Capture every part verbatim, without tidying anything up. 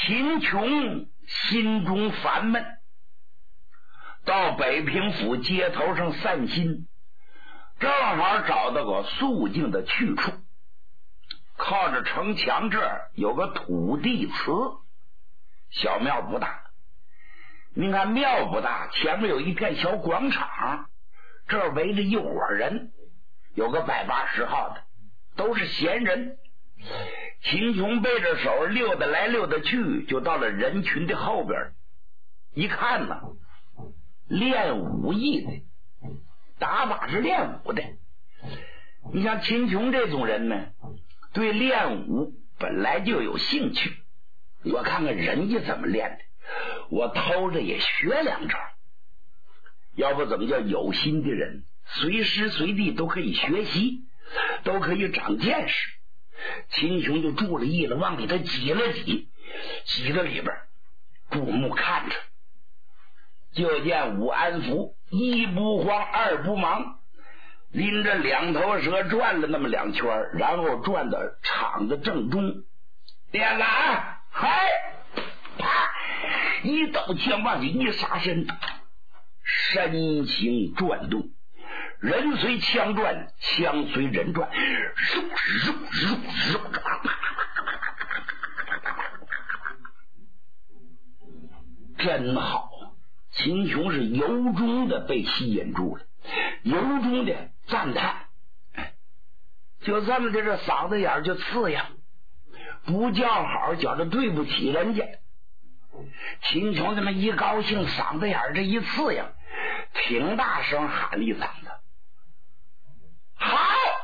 秦琼心中烦闷，到北平府街头上散心，正好找到个肃静的去处。靠着城墙这儿有个土地祠，小庙不大，您看庙不大，前面有一片小广场，这儿围着一伙人，有个百八十号的，都是闲人。秦琼背着手溜达来溜达去，就到了人群的后边，一看呢，练武艺的，打靶是练武的。你像秦琼这种人呢，对练武本来就有兴趣，我看看人家怎么练的，我偷着也学两招。要不怎么叫有心的人，随时随地都可以学习，都可以长见识。秦琼就注了意了，往里头挤了挤，挤到里边，注目看着，就见武安福一不慌二不忙，拎着两头蛇转了那么两圈，然后转到场子正中，练了啊，嗨，啪，一抖枪往里一杀身，身形转动，人随枪转，枪随人转，嗖嗖嗖嗖，真好！秦琼是由衷的被吸引住了，由衷的赞叹。就这么的，这嗓子眼就刺痒，不叫好，觉着对不起人家。秦琼这么一高兴，嗓子眼这一刺痒，挺大声喊了一嗓子：“好！”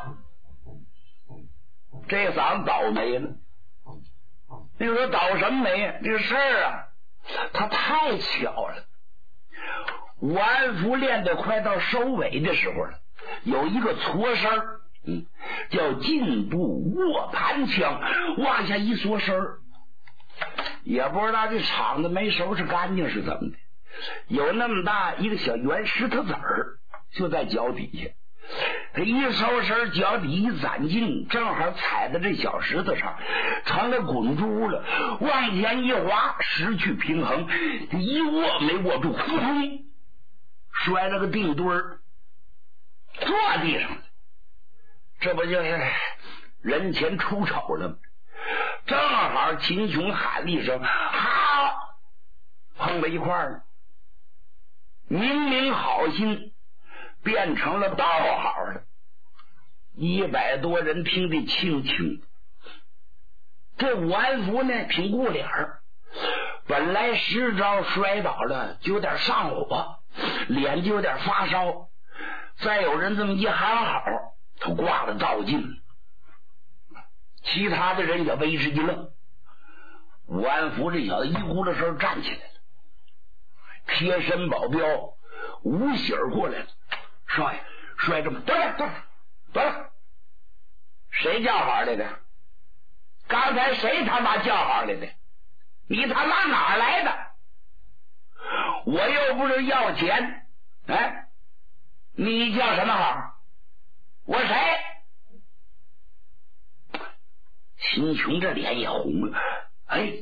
这嗓子倒霉了。你说倒什么霉呀？这事儿啊，他太巧了。武安福练得快到收尾的时候了，有一个搓声，嗯，叫进步握盘枪，往下一缩声，也不知道这场子没收拾干净是怎么的，有那么大一个小圆石头子儿就在脚底下，他一收身，脚底一攒劲，正好踩在这小石头上，成了滚珠了，往前一滑，失去平衡，一握没握住，扑通摔了个腚墩儿，坐地上了。这不就是人前出丑了吗？正好秦琼喊了一声好，碰到一块儿了，明明好心变成了道好了。一百多人听得清清的。这武安福呢，挺顾脸儿，本来十招摔倒了就有点上火，脸就有点发烧，再有人这么一喊好，他挂了照镜。其他的人也为之一愣。武安福这小子一咕噜声站起来了，贴身保镖吴喜儿过来了，少爷摔这么得了得了得了，谁叫好来的？刚才谁他妈叫好来的？你他妈哪来的？我又不是要钱，哎，你叫什么好？我谁？秦琼这脸也红了，哎，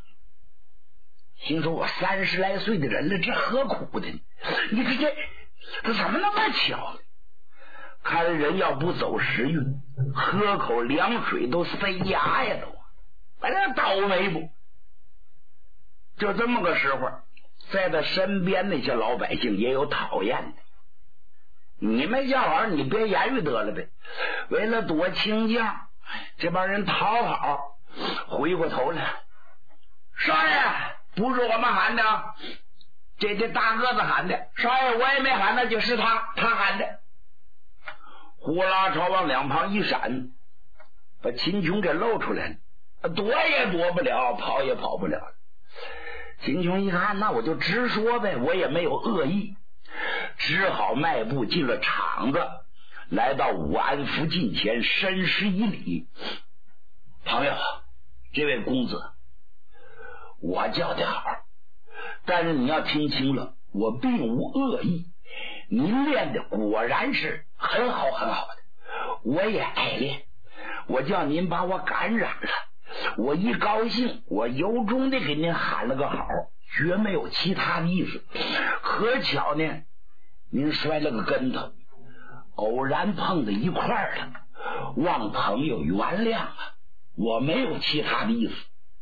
心说我三十来岁的人了，这何苦的呢？你这这这怎么那么巧呢？看人要不走时运，喝口凉水都塞牙呀，都反正倒霉不？就这么个时候，在他身边那些老百姓也有讨厌的。你没叫好，你别言语得了呗。为了躲清将，这帮人讨好，回过头来，少爷不是我们喊的，这这大个子喊的，少爷我也没喊的，就是他他喊的。呼啦朝往两旁一闪，把秦琼给露出来了，躲也躲不了，跑也跑不了。秦琼一看，那我就直说呗，我也没有恶意，只好迈步进了场子，来到武安福近前，深施一礼：“朋友，这位公子，我叫的好，但是你要听清了，我并无恶意。您练的果然是很好很好的，我也爱练，我叫您把我感染了， 我一高兴，我由衷的给您喊了个好，绝没有其他的意思。可巧呢，您摔了个跟头，偶然碰到一块儿了，望朋友原谅啊，我没有其他的意思。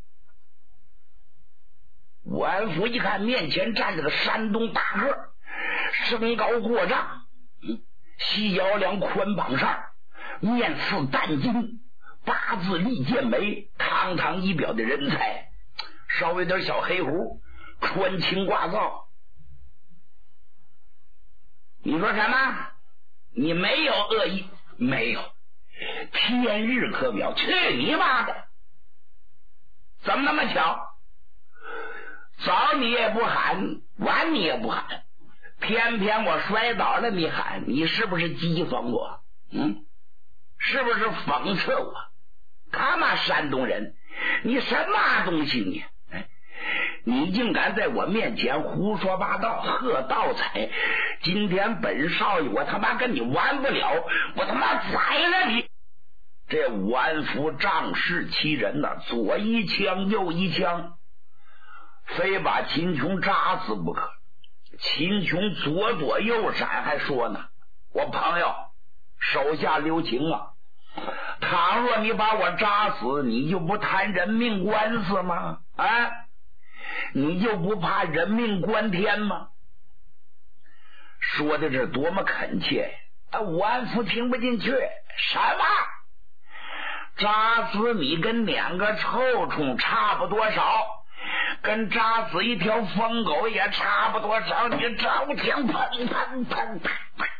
武安福一看面前站着个山东大个，身高过丈，细腰梁宽膀上，面似淡金，八字立剑眉，堂堂一表的人才，稍微点小黑胡，穿青挂皂。你说什么？你没有恶意？没有。天日可表，去你妈的！怎么那么巧？早你也不喊，晚你也不喊，偏偏我摔倒了你喊，你是不是讥讽我？嗯，是不是讽刺我？他妈山东人，你什么东西你？你竟敢在我面前胡说八道，喝倒彩！今天本少爷我他妈跟你玩不了，我他妈宰了你！这武安福仗势欺人呐、啊，左一枪右一枪，非把秦琼扎死不可。秦琼左躲右闪，还说呢：“我朋友手下留情啊！倘若你把我扎死，你就不谈人命官司吗？啊？你就不怕人命关天吗？”说的是多么恳切呀！武安福听不进去，什么扎死你跟两个臭虫差不多少，跟扎死一条疯狗也差不多少，你招枪砰砰砰砰！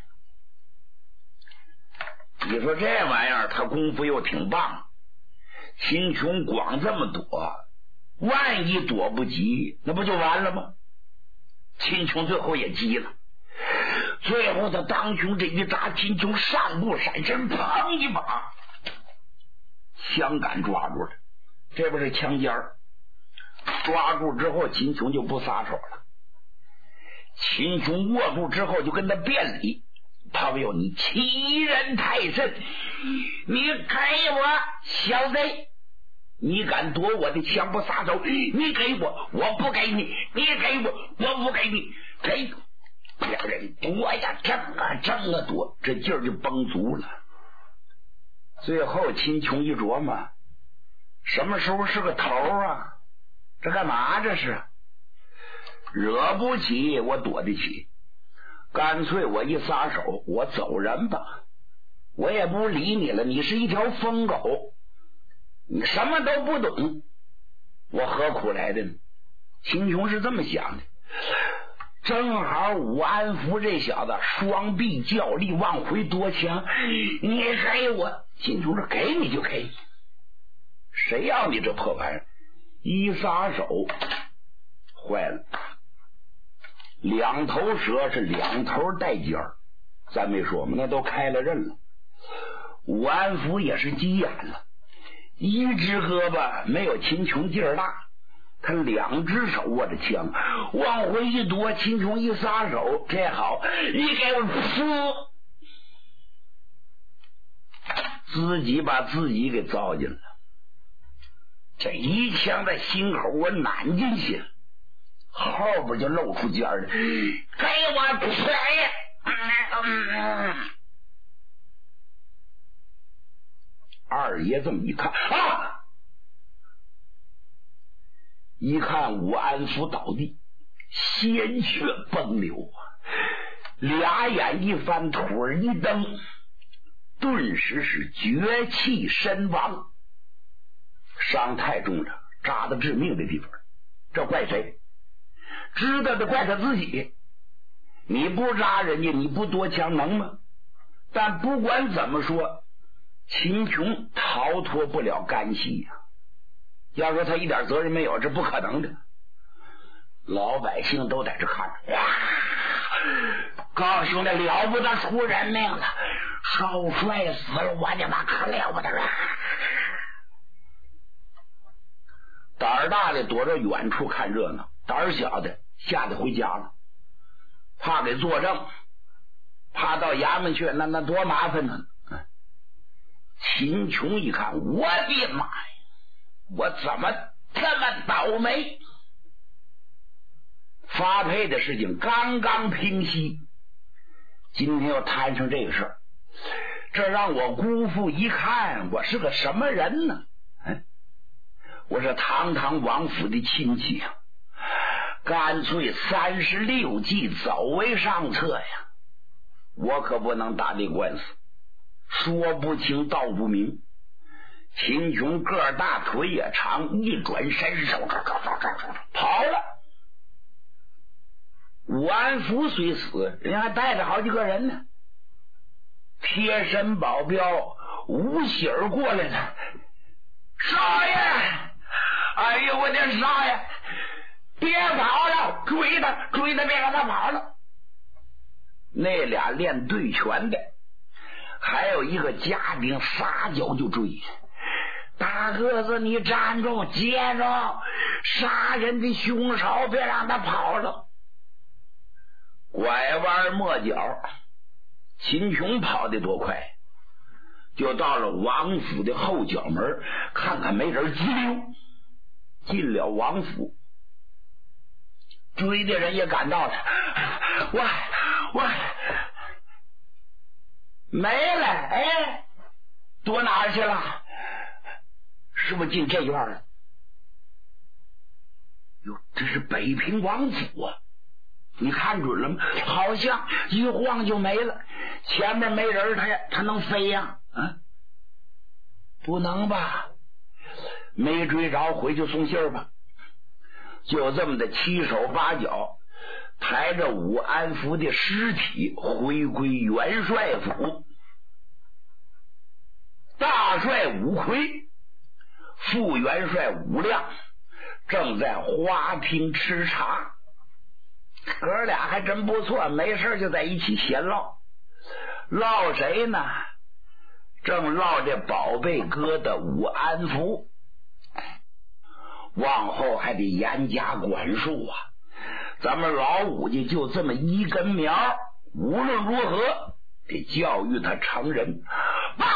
你说这玩意儿他功夫又挺棒，秦琼光这么躲，万一躲不及，那不就完了吗？秦琼最后也急了，最后他当胸这一扎，秦琼上步闪身，砰一把，枪杆抓住了，这不是枪尖儿，抓住之后秦琼就不撒手了。秦琼握住之后就跟他辩理：“朋友，你欺人太甚，你给我小贼，你敢夺我的枪不撒手，你给我，我不给你，你给我，我不给你，给两人躲呀，争啊争啊躲，这劲儿就绷足了。最后秦琼一琢磨，什么时候是个头啊？这干嘛这是？惹不起我躲得起，干脆我一撒手，我走人吧，我也不理你了，你是一条疯狗，你什么都不懂，我何苦来的呢？秦琼是这么想的。正好武安福这小子双臂较力往回夺枪，你给我！秦琼说：“给你就给你，谁要你这破玩意儿？”一撒手，坏了，两头蛇是两头带尖儿，咱没说嘛，那都开了刃了。武安福也是急眼了，一只胳膊没有秦琼劲儿大，他两只手握着枪，往回一夺，秦琼一撒手，这好，你给我噗，自己把自己给糟践了。这一枪在心口我揽进去了，后边就露出尖儿来，给我锤！二爷这么一看啊！一看武安福倒地，鲜血崩流啊！俩眼一翻，腿儿一蹬，顿时是绝气身亡。伤太重了，扎的致命的地方，这怪谁？知道的怪他自己。你不扎人家，你不夺枪能吗？但不管怎么说，秦琼逃脱不了干系呀、啊。要说他一点责任没有，这不可能的。老百姓都在这看着，啊，高兄弟了不得，出人命了，少帅死了，我的妈，可了不得了！胆儿大的躲着远处看热闹，胆儿小的吓得回家了，怕给作证，怕到衙门去，那那多麻烦呢。秦琼一看，我的妈呀！ 我怎么这么倒霉？发配的事情刚刚平息，今天又摊上这个事儿，这让我姑父一看，我是个什么人呢？嗯，我是堂堂王府的亲戚啊，干脆三十六计走为上策呀！我可不能打这官司，说不清道不明。秦琼个儿大腿也长，一转身手跑了。武安福虽死，人家还带着好几个人呢。贴身保镖吴喜儿过来了，少爷，哎呦我的少爷，别跑了，追他，追他，别让他跑了。那俩练对拳的，还有一个家丁撒脚就追。大个子，你站住，接着，杀人的凶手，别让他跑了。拐弯抹角，秦琼跑得多快，就到了王府的后角门，看看没人，急溜进了王府。追的人也赶到了，喂喂，没了，哎，躲哪儿去了？是不是进这院了？哟，这是北平王府啊！你看准了吗？好像一晃就没了，前面没人，他他能飞呀？啊，不能吧？没追着，回去送信儿吧。就这么的七手八脚，抬着武安福的尸体回归元帅府。大帅武魁、副元帅武亮正在花厅吃茶，哥俩还真不错，没事就在一起闲唠。唠谁呢？正唠这宝贝哥的武安福，往后还得严加管束啊！咱们老武家就这么一根苗，无论如何得教育他成人。报！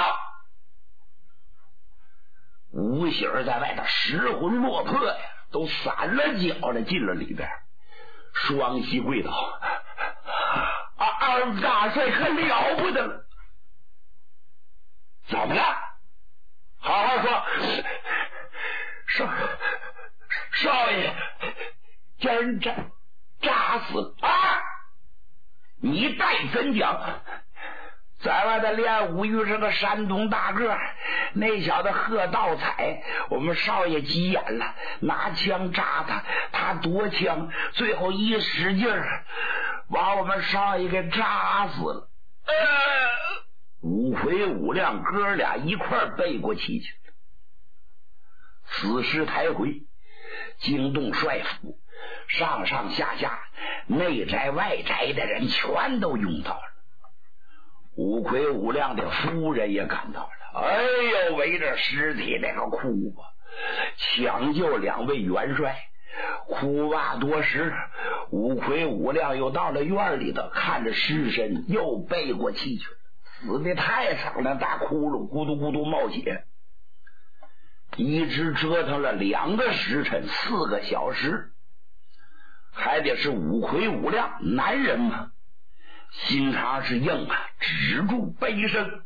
吴喜儿在外头失魂落魄呀，都散了脚了，进了里边，双膝跪倒。啊，二大帅可了不得了！怎么了？好好说。少少爷，叫人扎扎死了啊！你待怎讲？在外头练武遇上个山东大个，那小子贺道彩，我们少爷急眼了，拿枪扎他，他夺枪，最后一使劲儿，把我们少爷给扎死了。呃，武魁武亮哥俩一块背过气去。死尸抬回，惊动帅府，上上下下内宅外宅的人全都涌到了。武魁武亮的夫人也赶到了，哎呦，围着尸体那个哭啊，抢救两位元帅。哭罢多时，武魁武亮又到了院里头，看着尸身又背过气去了，死的太惨了，大窟窿咕嘟咕嘟冒血，一直折腾了两个时辰，四个小时，还得是武魁武亮，男人嘛，心肠是硬啊，止住悲声。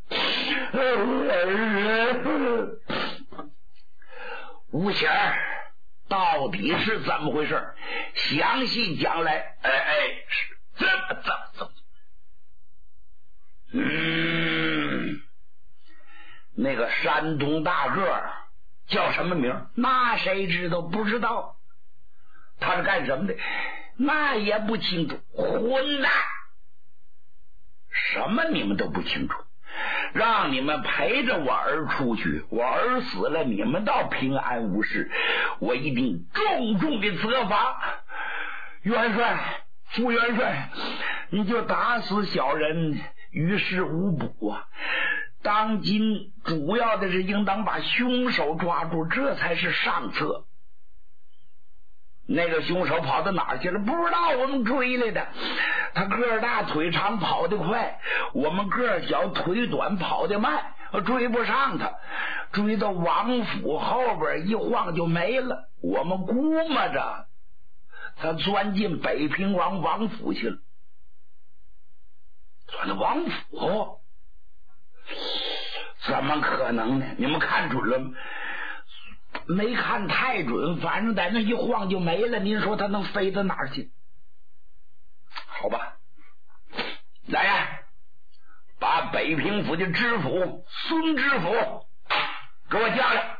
吴喜儿，到底是怎么回事？详细讲来。哎哎，是这么怎么怎么？嗯，那个山东大个叫什么名？那谁知道？不知道。他是干什么的？那也不清楚。混蛋！什么你们都不清楚，让你们陪着我儿出去，我儿死了，你们倒平安无事，我一定重重的责罚。元帅、副元帅，你就打死小人，于事无补啊！当今主要的是应当把凶手抓住，这才是上策。那个凶手跑到哪儿去了？不知道，我们追来的。他个儿大腿长，跑得快，我们个儿小腿短，跑得慢。 追不上他，追到王府后边一晃就没了。我们估摸着他钻进北平王王府去了。钻到王府？怎么可能呢？你们看准了吗？没看太准，反正在那一晃就没了。您说他能飞到哪儿去？好吧，来呀，把北平府的知府孙知府给我叫来。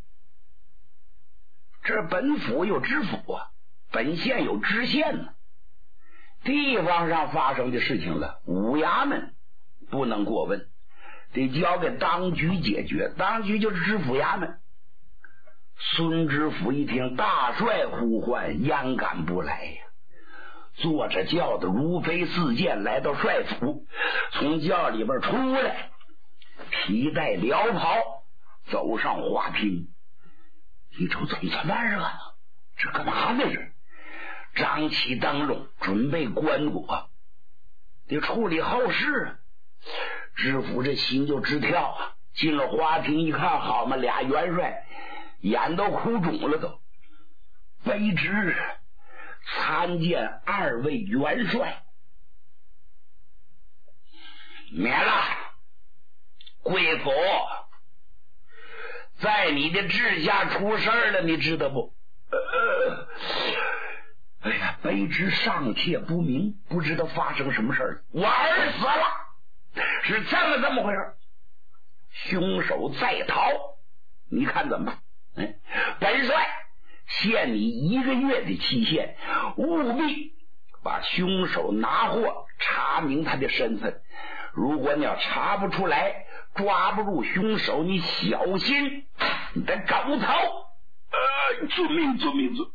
这本府有知府啊，本县有知县呢。地方上发生的事情了，五衙门不能过问，得交给当局解决。当局就是知府衙门。孙知府一听大帅呼唤，焉敢不来呀？坐着轿子如飞似箭来到帅府，从轿里边出来，皮带辽袍，走上花厅。一瞅怎么这么热闹？这干嘛呢？这张起灯笼，准备棺椁，得处理后事。知府这心就直跳啊！进了花厅一看，好嘛，俩元帅眼都哭肿了都。卑职参见二位元帅。免了，贵府在你的治下出事了，你知道不？呃哎呀，卑职尚且不明，不知道发生什么事儿。我儿死了，是这么这么回事。凶手在逃，你看怎么办？嗯，本帅限你一个月的期限，务必把凶手拿获，查明他的身份。如果你要查不出来，抓不住凶手，你小心你的狗头。呃，遵命，遵命，遵。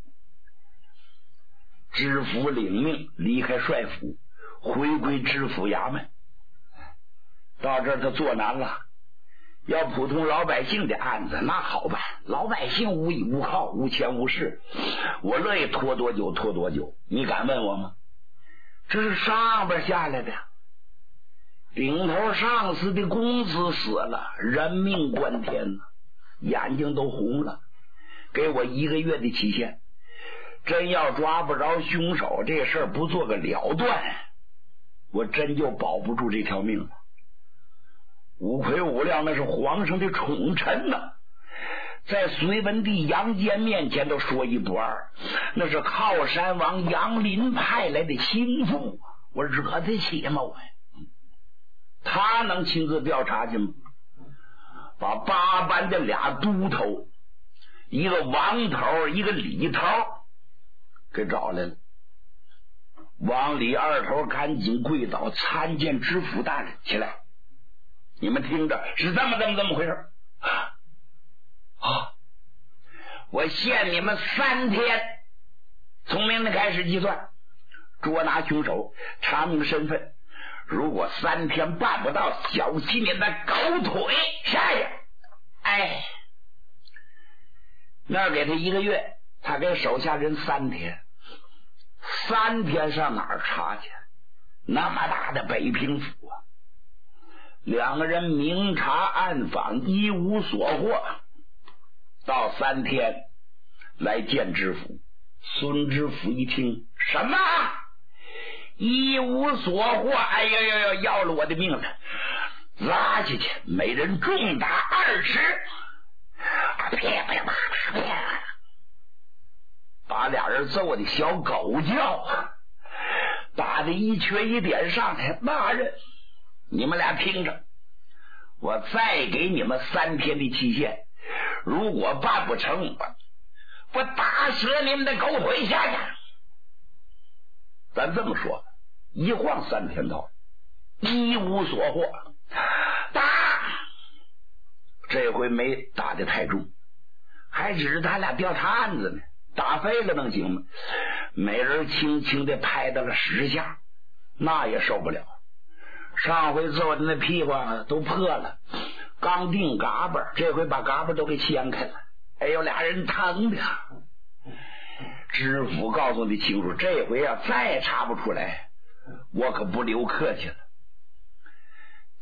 知府领命离开帅府，回归知府衙门。到这儿他坐难了。要普通老百姓的案子，那好办，老百姓无依无靠，无钱无势，我乐意拖多久拖多久。你敢问我吗？这是上边下来的，顶头上司的公子死了，人命关天，眼睛都红了。给我一个月的期限，真要抓不着凶手，这事儿不做个了断，我真就保不住这条命了。五魁五亮那是皇上的宠臣呢，在隋文帝杨坚面前都说一不二，那是靠山王杨林派来的心腹，我惹得起吗？我他能亲自调查去吗？把八班的俩都头，一个王头一个李头给找来了。王李二头赶紧跪倒，参见知府大人。起来，你们听着，是这么这么这么回事啊！我限你们三天，从明天开始计算，捉拿凶手，查明身份。如果三天办不到，小心你的狗腿下去！哎，那儿给他一个月，他给手下人三天，三天上哪儿查去？那么大的北平府啊！两个人明察暗访，一无所获。到三天来见知府。孙知府一听，什么一无所获？哎呦呦呦，要了我的命了！拉下去，每人重打二十，啪啪啪啪啪，把俩人揍的小狗叫，打的一瘸一点上来。大人，你们俩听着，我再给你们三天的期限，如果办不成，我我打折你们的狗腿下去。咱这么说，一晃三天到，一无所获，打这回没打得太重，还只是他俩调查案子呢，打废了能行吗？每人轻轻的拍到了十下，那也受不了。上回揍的那屁股都破了，刚定嘎巴，这回把嘎巴都给掀开了。哎呦，俩人疼的。知府告诉你清楚，这回啊再查不出来，我可不留客气了。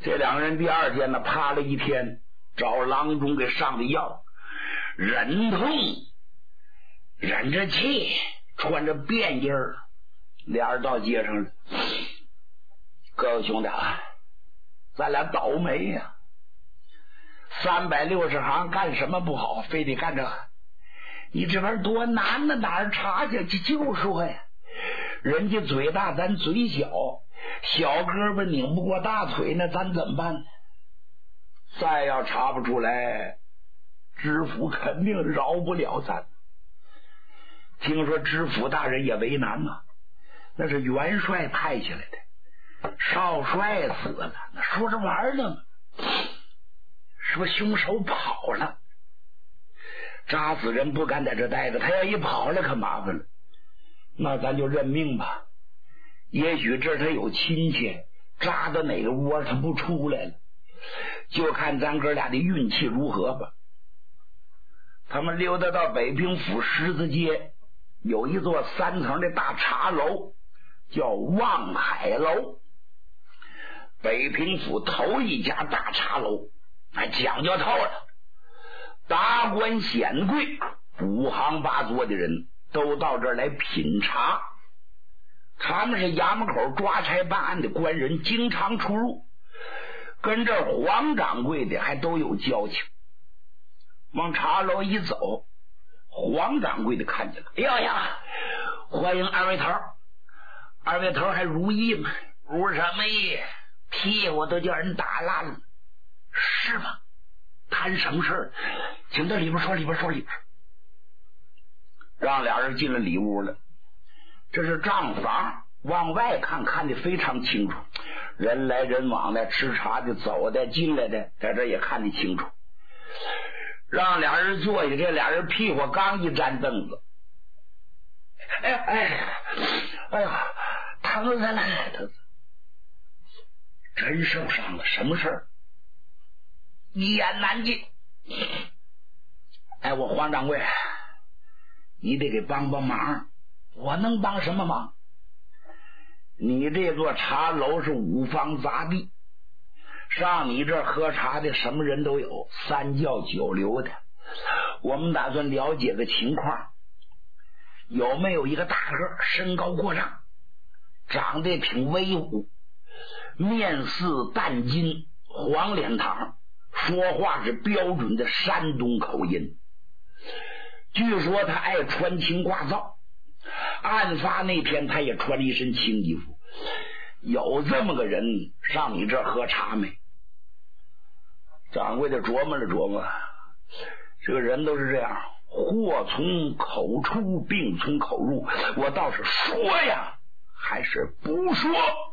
这两个人第二天呢，趴了一天，找郎中给上的药，忍痛忍着气，穿着便衣儿，俩人到街上了。各位兄弟啊，咱俩倒霉呀、啊！三百六十行干什么不好，非得干这个？你这玩意儿多难呢，哪儿查去？就说呀，人家嘴大，咱嘴小，小胳膊拧不过大腿呢，咱怎么办呢？再要查不出来，知府肯定饶不了咱。听说知府大人也为难呐、啊，那是元帅派下来的，少帅死了，那说着玩呢吗？是不是凶手跑了？扎死人不敢在这待着，他要一跑了可麻烦了。那咱就认命吧，也许这他有亲戚扎到哪个窝他不出来了，就看咱哥俩的运气如何吧。他们溜达到北平府狮子街，有一座三层的大茶楼，叫望海楼。北平府头一家大茶楼，还讲究透了，达官显贵五行八作的人都到这儿来品茶。他们是衙门口抓差办案的官人，经常出入，跟这黄掌柜的还都有交情。往茶楼一走，黄掌柜的看见了，哎呀呀，欢迎二位头，二位头还如意吗？如什么意？屁股都叫人打烂了。是吗？谈什么事？请到里边说，里边说，里边。让俩人进了里屋了。这是账房，往外看看得非常清楚，人来人往的，吃茶的、走的、进来的，在这也看得清楚。让俩人坐下，这俩人屁股刚一沾凳子，哎哎哎呀，疼死了，疼死！真受伤了，什么事儿？一言难尽。哎，我黄掌柜，你得给帮帮忙。我能帮什么忙？你这座茶楼是五方杂地，上你这喝茶的什么人都有，三教九流的。我们打算了解个情况，有没有一个大个，身高过丈，长得挺威武，面似淡金，黄脸膛，说话是标准的山东口音。据说他爱穿青挂皂，案发那天他也穿了一身青衣服。有这么个人上你这儿喝茶没？掌柜的琢磨了琢磨，这个人都是这样，祸从口出，病从口入，我倒是说呀，还是不说？